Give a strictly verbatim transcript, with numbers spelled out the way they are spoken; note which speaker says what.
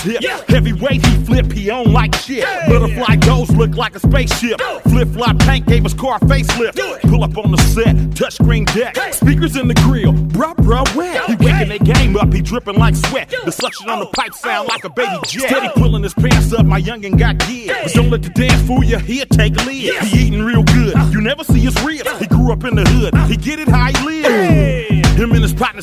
Speaker 1: hip. Heavyweight, he flip, he on like shit. Butterfly goes look like a spaceship. Flip flop tank gave his car a facelift. Pull up on the set, touchscreen deck. Speakers in the grill, bruh, bruh, wet. He waking that game up, he dripping like sweat. The suction on the pipe sound like a baby jet. Steady pulling his pants up, my youngin' got kids. But don't let the dance fool you, he'll take a lid. He eating real good, you never see his ribs. He grew up in the hood, he get it how he live. Him and his partner